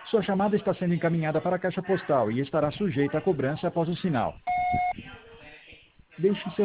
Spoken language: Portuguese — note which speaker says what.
Speaker 1: Sua chamada está sendo encaminhada para a caixa postal e estará sujeita a cobrança após o sinal. Deixe seu